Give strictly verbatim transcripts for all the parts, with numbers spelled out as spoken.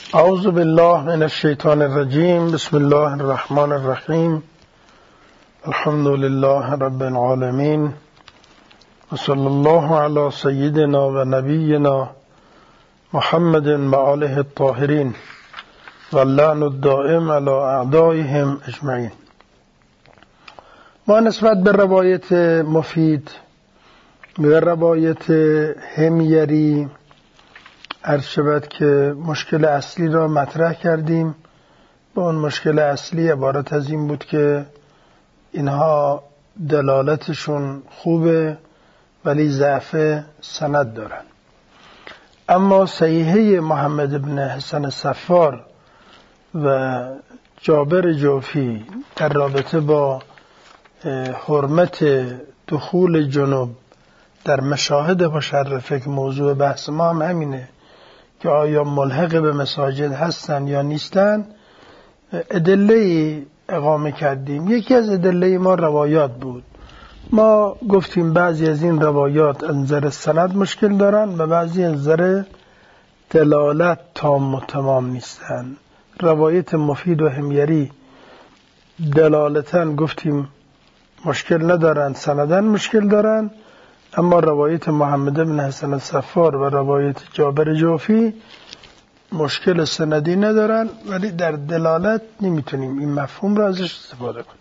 اعوذ بالله من الشیطان الرجیم. بسم الله الرحمن الرحیم. الحمد لله رب العالمین و صلی الله علی سیدنا و نبینا محمد و آله الطاهرین و اللعن الدائم علی اعدائهم اجمعین. ما نسبت به روایت مفید به روایت حمیری عرض شود که مشکل اصلی را مطرح کردیم. و اون مشکل اصلی عبارت از این بود که اینها دلالتشون خوبه ولی ضعف سند دارن. اما صحیحه محمد بن حسن صفار و جابر جوفی در رابطه با حرمت دخول جنوب در مشاهد مشرفه که موضوع بحث ما هم همینه که آیا ملحق به مساجد هستن یا نیستن، ادله اقامه کردیم. یکی از ادله ما روایات بود. ما گفتیم بعضی از این روایات از نظر سند مشکل دارن و بعضی از نظر دلالت تام و تمام نیستن. روایت مفید و حمیری دلالتاً گفتیم مشکل ندارن، سندن مشکل دارن. اما روایت محمد بن حسن صفار و روایت جابر جوفی مشکل سندی ندارن ولی در دلالت نمیتونیم این مفهوم را ازش استفاده کنیم.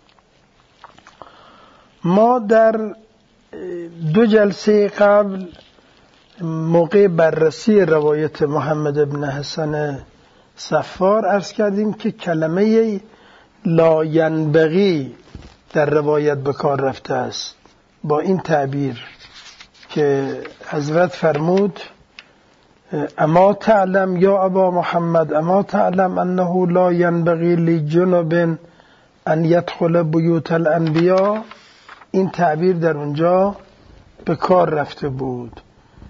ما در دو جلسه قبل موقع بررسی روایت محمد بن حسن صفار عرض کردیم که کلمه لا ینبغی در روایت به کار رفته است با این تعبیر که حضرت فرمود اما تعلم یا ابا محمد اما تعلم انه لا ینبغی لجنب ان یدخل بیوت الانبیا. این تعبیر در اونجا به کار رفته بود.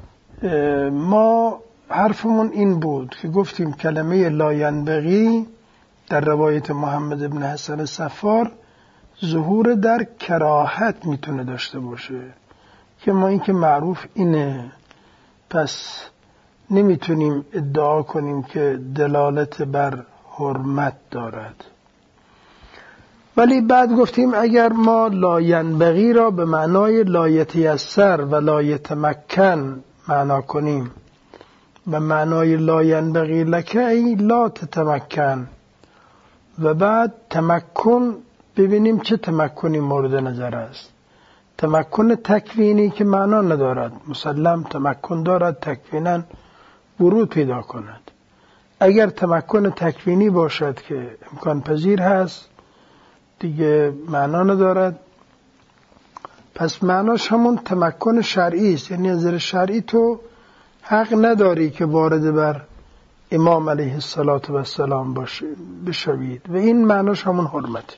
ما حرفمون این بود که گفتیم کلمه لا ینبغی در روایت محمد بن حسن صفار ظهور در کراهت میتونه داشته باشه که ما این که معروف اینه، پس نمیتونیم ادعا کنیم که دلالت بر حرمت دارد. ولی بعد گفتیم اگر ما لا ینبغی را به معنای لا یتیسر و لا یتمکن معنا کنیم و معنای لا ینبغی لک ای لا تتمکن و بعد تمکن ببینیم چه تمکنی مورد نظر است. تمکن تکوینی که معنا ندارد، مسلم تمکن دارد تکوینا ورود پیدا کند. اگر تمکن تکوینی باشد که امکان پذیر هست دیگه معنا ندارد، پس معناش همون تمکن شرعی است. یعنی از نظر شرعی تو حق نداری که وارد بر امام علیه السلام باشه بشوید و این معناش همون حرمت.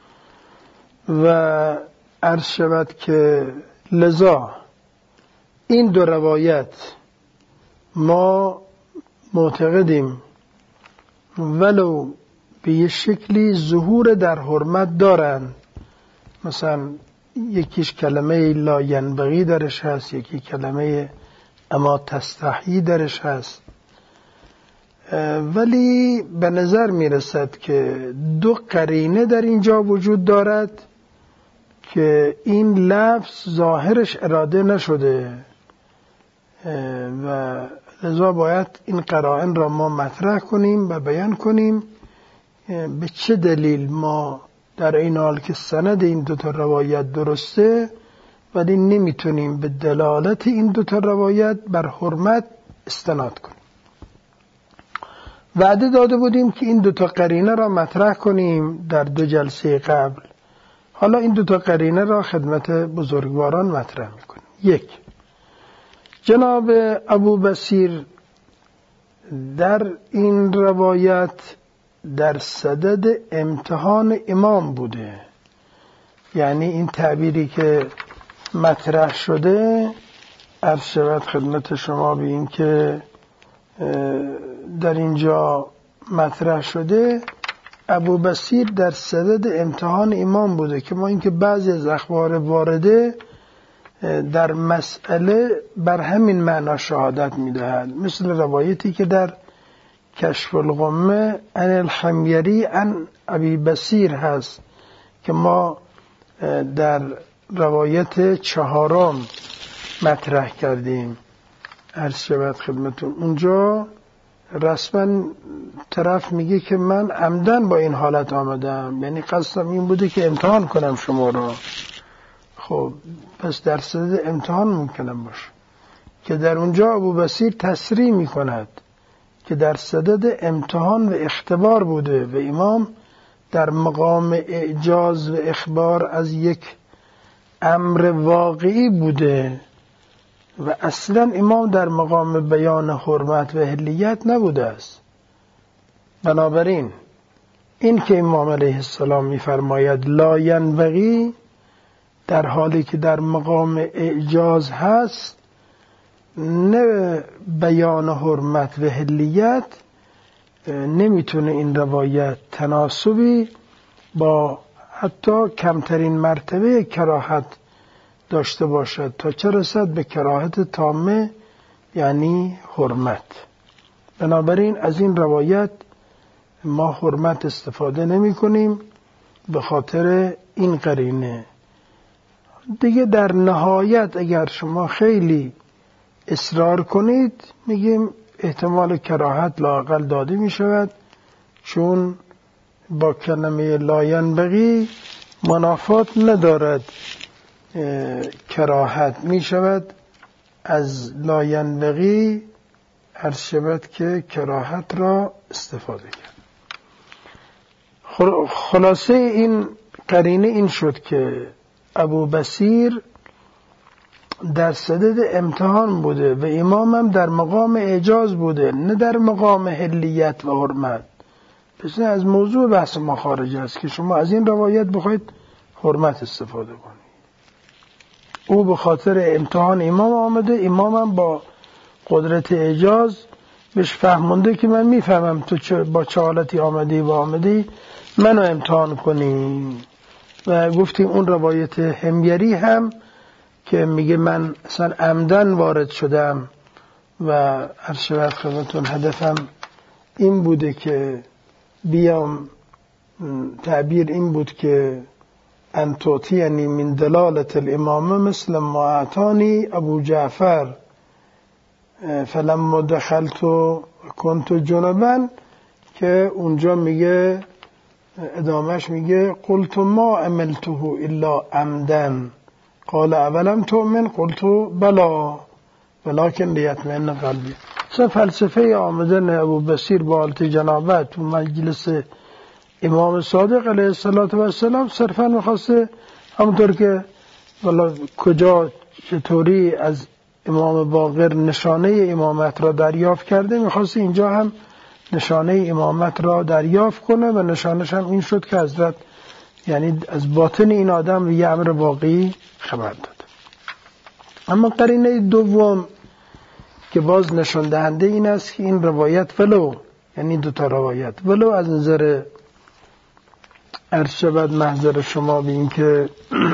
و عرض شود که لذا این دو روایت ما معتقدیم ولو به یه شکلی ظهور در حرمت دارن. مثلا یکیش کلمه لا ینبغی درش هست، یکی کلمه اما تستحیی درش هست، ولی به نظر میرسد که دو قرینه در اینجا وجود دارد که این لفظ ظاهرش اراده نشده و لذا باید این قرائن را ما مطرح کنیم و بیان کنیم به چه دلیل ما در این حال که سند این دوتا روایت درسته ولی نمیتونیم به دلالت این دوتا روایت بر حرمت استناد کنیم. وعده داده بودیم که این دوتا قرینه را مطرح کنیم در دو جلسه قبل. حالا این دوتا قرینه را خدمت بزرگواران مطرح میکنیم. یک، جناب ابو بصیر در این روایت در صدد امتحان امام بوده. یعنی این تعبیری که مطرح شده عرض شود خدمت شما به این که در اینجا مطرح شده ابو بصیر در صدد امتحان امام بوده که ما اینکه بعضی از اخبار وارده در مسئله بر همین معنا شهادت میدهد. مثل روایتی که در کشف الغمه عن الحمیری عن ابی بصیر هست که ما در روایت چهارم مطرح کردیم. عرض شود خدمتون اونجا رسما طرف میگه که من عمدن با این حالت آمدم، یعنی قصدم این بوده که امتحان کنم شما را. خب پس در صدد امتحان ممکنم باشه که در اونجا ابو بصیر تصریح میکند که در صدد امتحان و اختبار بوده و امام در مقام اعجاز و اخبار از یک امر واقعی بوده و اصلا امام در مقام بیان حرمت و حلیت نبوده است. بنابراین این که امام علیه السلام میفرماید لا ینبغی در حالی که در مقام اعجاز هست، نه بیان حرمت و حلیت، نمیتونه این روایت تناسبی با حتی کمترین مرتبه کراهت داشته باشد تا چه رسد به کراهت تامه یعنی حرمت. بنابراین از این روایت ما حرمت استفاده نمی کنیم به خاطر این قرینه. دیگه در نهایت اگر شما خیلی اصرار کنید میگیم احتمال کراهت لااقل داده می شود، چون با کلمه لا ینبغی منافات ندارد، کراهت می شود از لا ینبغی عرض شود که کراهت را استفاده کرد. خلاصه این قرینه این شد که ابو بصیر در صدد امتحان بوده و امامم در مقام اعجاز بوده، نه در مقام حلیت و حرمت. پس از موضوع بحث ما خارج است که شما از این روایت بخواید حرمت استفاده کنید. او به خاطر امتحان امام آمده، امامم با قدرت اعجاز بهش فهمونده که من میفهمم تو با چه حالتی آمدی و آمدی منو امتحان کنی. و گفتیم اون روایت حمیری هم که میگه من اصلا عمدن وارد شدم و عرض شود خدمتون هدفم این بوده که بیام، تعبیر این بود که انتوتیانی من دلالت الامامه مثل ما اعطانی ابو جعفر فلما دخلت کنت جنبا، که اونجا میگه ادامهش میگه قلت ما عملته الا عمدن قال اولم تؤمن قلت بلا ولكن لیطمئن قلبی. سه فلسفه آمدن ابو بصیر با حالت جنابت تو مجلس امام صادق علیه السلام صرفا میخواسته همونطور که والا کجا چطوری از امام باقر نشانه امامت را دریافت کرده، میخواسته اینجا هم نشانه امامت را دریافت کنه و نشانش هم این شد که حضرت یعنی از باطن این آدم یه امر واقعی خبر داد. اما قرینه دوم که باز نشان دهنده این است که این روایت ولو، یعنی دوتا روایت ولو از نظر عرض شود محضر شما به این که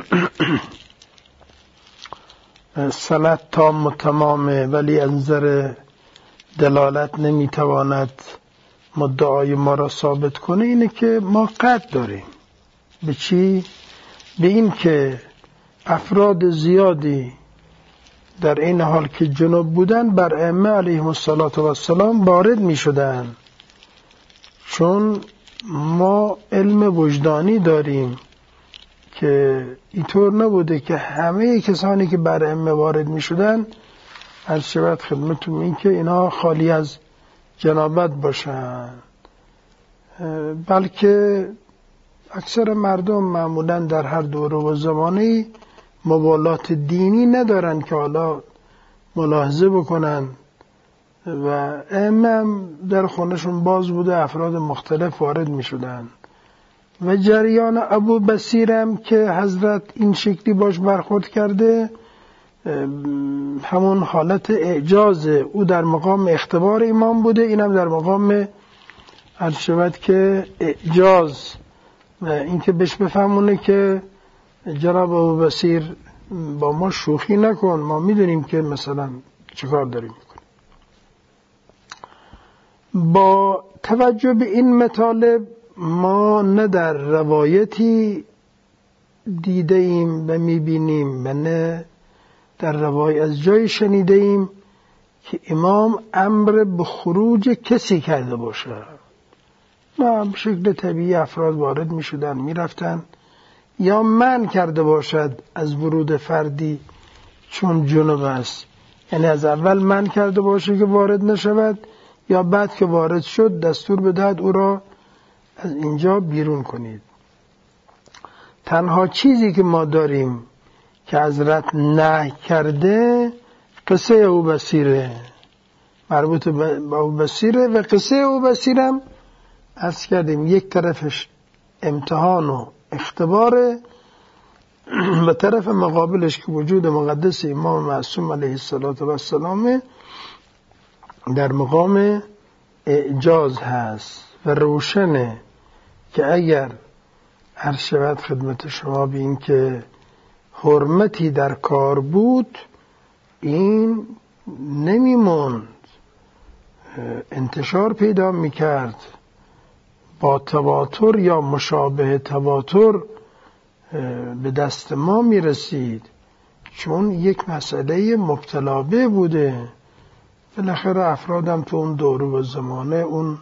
سند تام و تمامه، ولی از نظر دلالت نمیتواند مدعای ما را ثابت کنه، اینه که ما قطع داریم به چی؟ به این که افراد زیادی در این حال که جنوب بودن بر ائمه علیهم السلام وارد می شدن، چون ما علم وجدانی داریم که اینطور نبوده که همه کسانی که بر ائمه وارد می شدن عرض شود خدمتتون این که اینا خالی از جنابت باشن، بلکه اکثر مردم معمولا در هر دوره و زمانی مبالات دینی ندارن که حالا ملاحظه بکنن و ائمه در خونشون باز بوده، افراد مختلف وارد می شدن و جریان ابو بصیرم که حضرت این شکلی باش برخورد کرده همون حالت اعجاز، او در مقام اختبار امام بوده، اینم در مقام عرض شود که اعجاز و این که بهش بفهمونه که جناب ابو بصیر با ما شوخی نکن، ما میدونیم که مثلا چه کار داریم میکنیم. با توجه به این مطالب ما نه در روایتی دیده ایم و میبینیم و نه در روایت از جای شنیده ایم که امام امر به خروج کسی کرده باشه. نه، به شکل طبیعی افراد وارد می شدن می رفتن، یا من کرده باشد از ورود فردی چون جنوب است، یعنی از اول من کرده باشه که وارد نشود، یا بعد که وارد شد دستور بدهد او را از اینجا بیرون کنید. تنها چیزی که ما داریم که حضرت نهی کرده قصه ابوبصیره، مربوط به ابوبصیره، و قصه ابوبصیرم عرض کردیم یک طرفش امتحان و اختباره و طرف مقابلش که وجود مقدس امام معصوم علیه السلام در مقام اعجاز هست و روشنه که اگر هر شود خدمت شما به این که حرمتی در کار بود این نمیموند، انتشار پیدا میکرد، با تواتر یا مشابه تواتر به دست ما میرسید، چون یک مسئله مبتلا به بوده. بالاخره افرادم تو اون دور و زمانه اون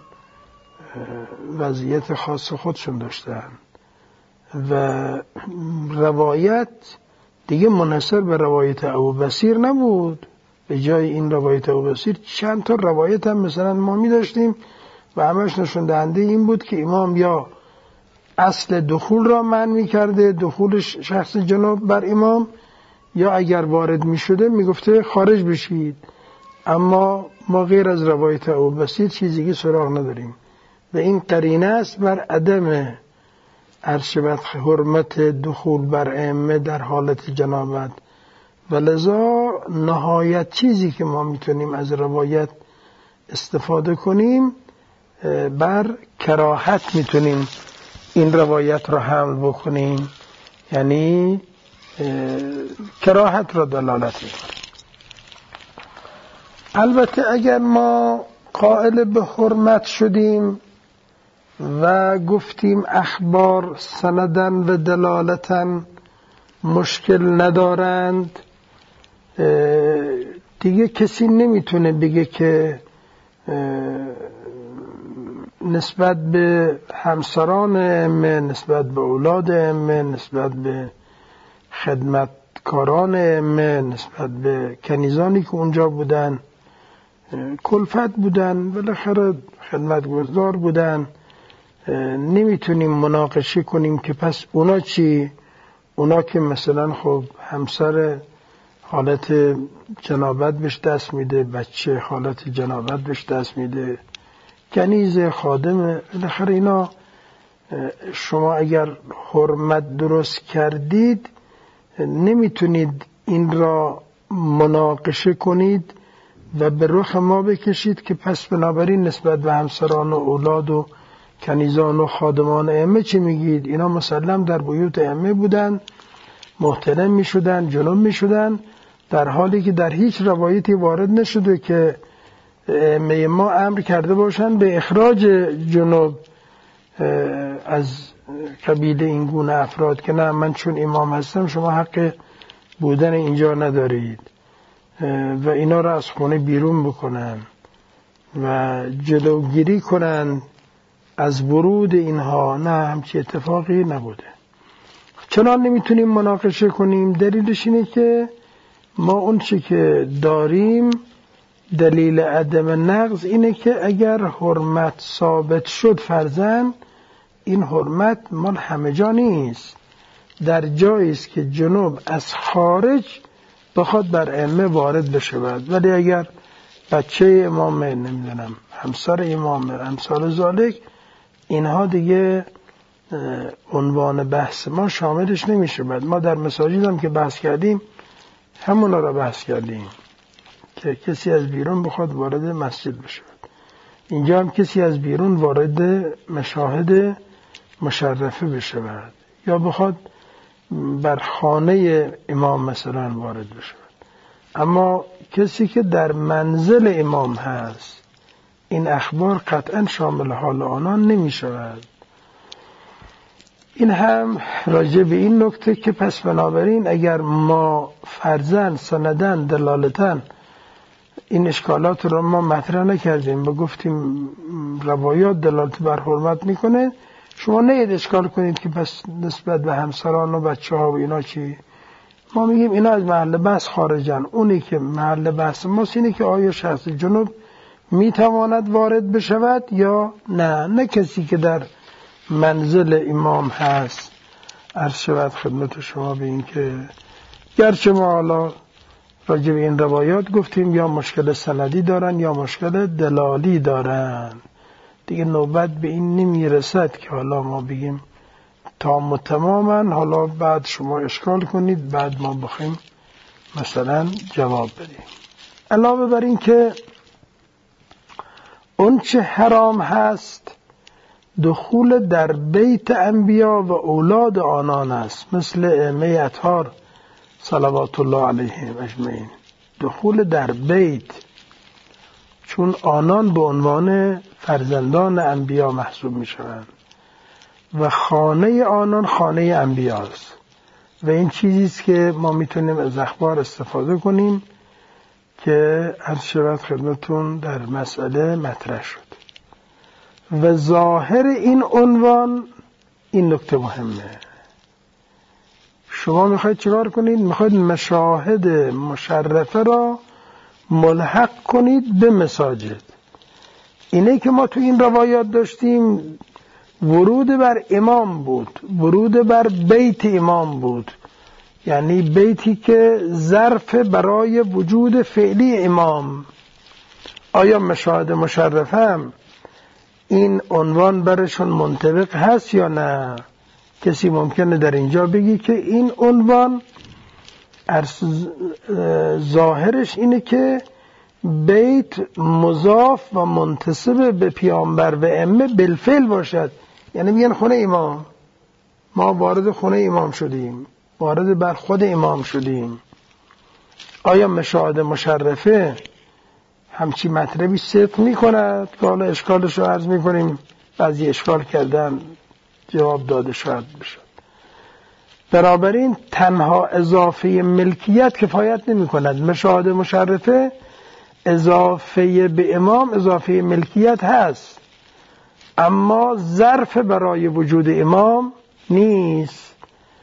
وضعیت خاص خودشون داشتن و روایت دیگه منحصر به روایت ابوبصیر نبود. به جای این روایت ابوبصیر چند تا روایت هم مثلا ما می داشتیم و همش نشون دهنده این بود که امام یا اصل دخول را منع می کرده، دخول شخص جنوب بر امام، یا اگر وارد می شده می گفته خارج بشید. اما ما غیر از روایت ابوبصیر چیزی که سراغ نداریم و این قرینه است بر عدم ارشبت حرمت دخول بر ائمه در حالت جنابت، و لذا نهایت چیزی که ما میتونیم از روایت استفاده کنیم بر کراهت میتونیم این روایت را حمل بکنیم، یعنی کراهت را دلالت میکنیم. البته اگر ما قائل به حرمت شدیم و گفتیم اخبار سندن و دلالتن مشکل ندارند، دیگه کسی نمیتونه بگه که نسبت به همسران ائمه، نسبت به اولاد ائمه، نسبت به خدمتکاران ائمه، نسبت به کنیزانی که اونجا بودن کلفت بودن، بالاخره خدمتگزار بودن، نمیتونیم مناقشه کنیم که پس اونا چی؟ اونا که مثلا خب همسر حالت جنابت بهش دست میده، بچه حالت جنابت بهش دست میده، کنیز، خادم، بالاخره اینا شما اگر حرمت درست کردید نمیتونید این را مناقشه کنید و به رخ ما بکشید که پس بنابراین نسبت به همسران و اولاد و کنیزان و خادمان ائمه چی میگید؟ اینا مسلم در بیوت ائمه بودن، محترم میشدن، جنوب میشدن، در حالی که در هیچ روایتی وارد نشده که ائمه ما امر کرده باشن به اخراج جنوب از قبیل این گونه افراد که نه من چون امام هستم شما حق بودن اینجا ندارید و اینا را از خونه بیرون بکنن و جلوگیری کنن از ورود اینها. نه، همچی اتفاقی نبوده. چنان نمیتونیم مناقشه کنیم. دلیلش اینه که ما اون چی که داریم دلیل عدم نقض اینه که اگر حرمت ثابت شد فرضاً این حرمت مال همه جا نیست، در جایی است که جنوب از خارج بخواد بر ائمه وارد بشه. ولی اگر بچه امام، نمیدونم همسر امام، امثال ذالک، اینها دیگه عنوان بحث ما شاملش نمیشه. بعد ما در مساجد هم که بحث کردیم همونا را بحث کردیم که کسی از بیرون بخواد وارد مسجد بشه. اینجا هم کسی از بیرون وارد مشاهد مشرفه بشه یا بخواد بر خانه امام مثلا وارد بشه. اما کسی که در منزل امام هست، این اخبار قطعا شامل حال آنان نمی شود. این هم راجع به این نکته که پس بنابراین اگر ما فرضاً سنداً دلالتاً این اشکالات رو ما مطرح نکردیم و گفتیم روایات دلالت بر حرمت میکنه، شما نید اشکال کنید که پس نسبت به همسران و بچه ها و اینا چی؟ ما میگیم اینا از محل بحث خارجن. اونی که محل بحث ماست اینه که آیا شخص جنوب میتواند وارد بشود یا نه. نه کسی که در منزل امام هست. عرض شود خدمت شما به این که گرچه ما حالا راجع به این روایات گفتیم یا مشکل سندی دارن یا مشکل دلالی دارن، دیگه نوبت به این نمیرسد که حالا ما بگیم تام و تماما، حالا بعد شما اشکال کنید بعد ما بخیم مثلا جواب بدیم. علاوه بر این که اون چه حرام هست دخول در بیت انبیا و اولاد آنان است، مثل ائمه اطهار صلوات الله علیهم اجمعین. دخول در بیت، چون آنان به عنوان فرزندان انبیا محسوب می شوند و خانه آنان خانه انبیاست و این چیزیست که ما میتونیم از اخبار استفاده کنیم که عرض شود خدمتون در مسئله مطرح شد. و ظاهر این عنوان این نکته مهمه. شما میخواید چیکار کنید؟ میخواید مشاهد مشرفه را ملحق کنید به مساجد. اینه که ما تو این روایات داشتیم ورود بر امام بود، ورود بر بیت امام بود، یعنی بیتی که ظرف برای وجود فعلی امام. آیا مشاهد مشرفه هم این عنوان برشون منطبق هست یا نه؟ کسی ممکنه در اینجا بگی که این عنوان ظاهرش اینه که بیت مضاف و منتسب به پیامبر و ائمه بالفعل باشد، یعنی میگن خونه امام، ما وارد خونه امام شدیم، وارد بر خود امام شدیم. آیا مشاهد مشرفه همچی مطلبی صدق میکند که حالا اشکالش رو عرض میکنیم، بعضی اشکال کردن جواب داده شاید بشه. بنابراین تنها اضافه ملکیت کفایت نمی کند. مشاهد مشرفه اضافه به امام اضافه ملکیت هست، اما ظرف برای وجود امام نیست.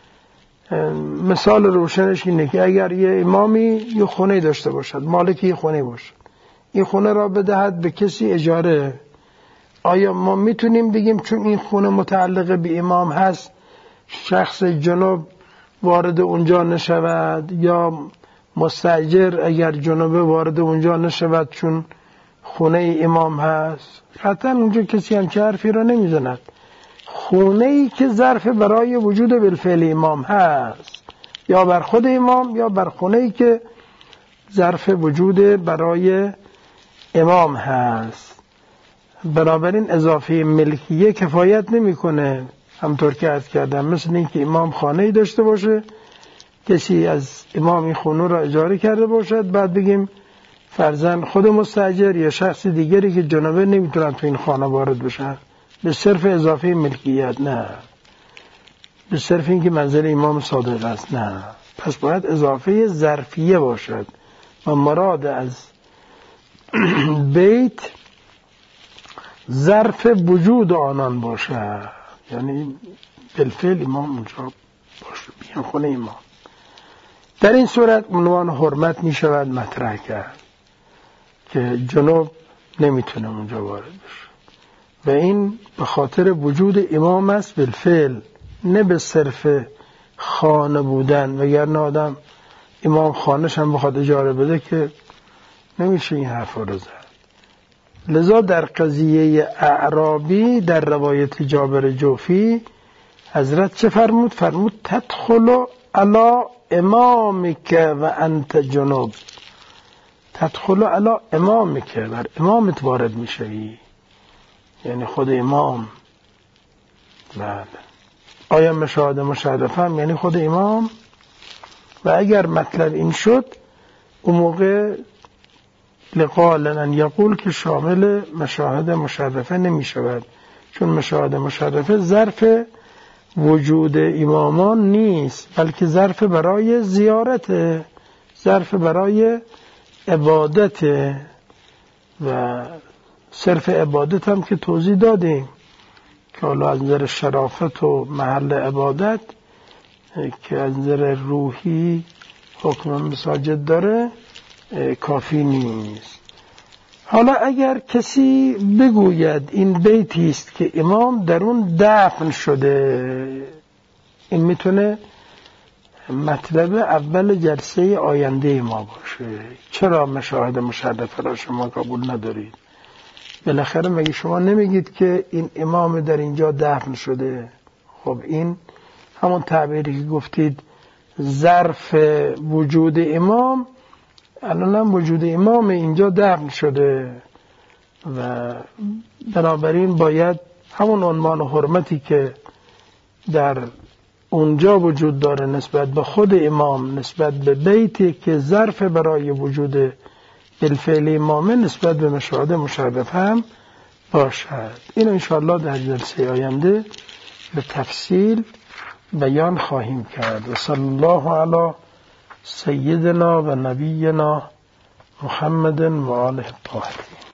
مثال روشنش اینه که اگر یه امامی یه خونه داشته باشد، مالک یه خونه باشد، این خونه را بدهد به کسی اجاره، آیا ما میتونیم بگیم چون این خونه متعلق به امام هست شخص جنوب وارد اونجا نشود، یا مستاجر اگر جنوب وارد اونجا نشود چون خونه امام هست؟ قطعا اونجا کسی همچه حرفی را نمیزند. خونه ای که ظرف برای وجود بالفعل امام هست، یا بر خود امام یا بر خونه ای که ظرف وجود برای امام هست. بنابراین اضافه ملکیه کفایت نمیکنه. همطور که عرض کردم مثل این که امام خانه‌ای داشته باشه، کسی از امام این خونه را اجاره کرده باشد، بعد بگیم فرضاً خود مستاجر یا شخص دیگری که جنابه نمیتونن تو این خانه وارد بشن به صرف اضافه ملکیت، نه، به صرف این که منزل امام صادق است، نه. پس باید اضافه ظرفیه باشد و مراد از بیت ظرف وجود آنان باشد، یعنی بالفعل امام اونجا باشه، بیان خونه امام. در این صورت عنوان حرمت می شود مطرح کرد که جنوب نمیتونه اونجا وارد بشه و این به خاطر وجود امام است بالفعل، نه به صرف خانه بودن. وگرنه آدم امام خانه‌ش هم بخواد اجاره بده که نمیشه این حرف رو زد. لذا در قضیه اعرابی در روایت جابر جوفی حضرت چه فرمود؟ فرمود تدخل علی امامک و انت جنوب. تدخل علی امامک، بر امامت وارد میشوی، یعنی خود امام. بله. آیا مشاهده مشرفه هم یعنی خود امام؟ و اگر مطلب این شد اون موقع لقالن یقول که شامل مشاهده مشرفه نمی شود، چون مشاهده مشرفه ظرف وجود امامان نیست، بلکه ظرف برای زیارت، ظرف برای عبادت. و صرف عبادت هم که توضیح دادیم که حالا از نظر شرافت و محل عبادت که از نظر روحی حکم مساجد داره کافی نیست. حالا اگر کسی بگوید این بیتی است که امام در اون دفن شده، این میتونه مطلب اول جلسه آینده ما باشه. چرا مشاهد مشرفه را شما قبول ندارید؟ بالاخره مگه شما نمیگید که این امام در اینجا دفن شده؟ خب این همون تعبیری که گفتید ظرف وجود امام، الان هم وجود امام اینجا دفن شده و بنابراین باید همون عنوان و حرمتی که در اونجا وجود داره نسبت به خود امام، نسبت به بیتی که ظرف برای وجود بالفعل امامه، نسبت به مشاهده مشرف هم باشد. این انشاءالله در جلسه آینده به تفصیل بیان خواهیم کرد. و صلی الله علی سیدنا و نبینا محمد و آله الطاهرین.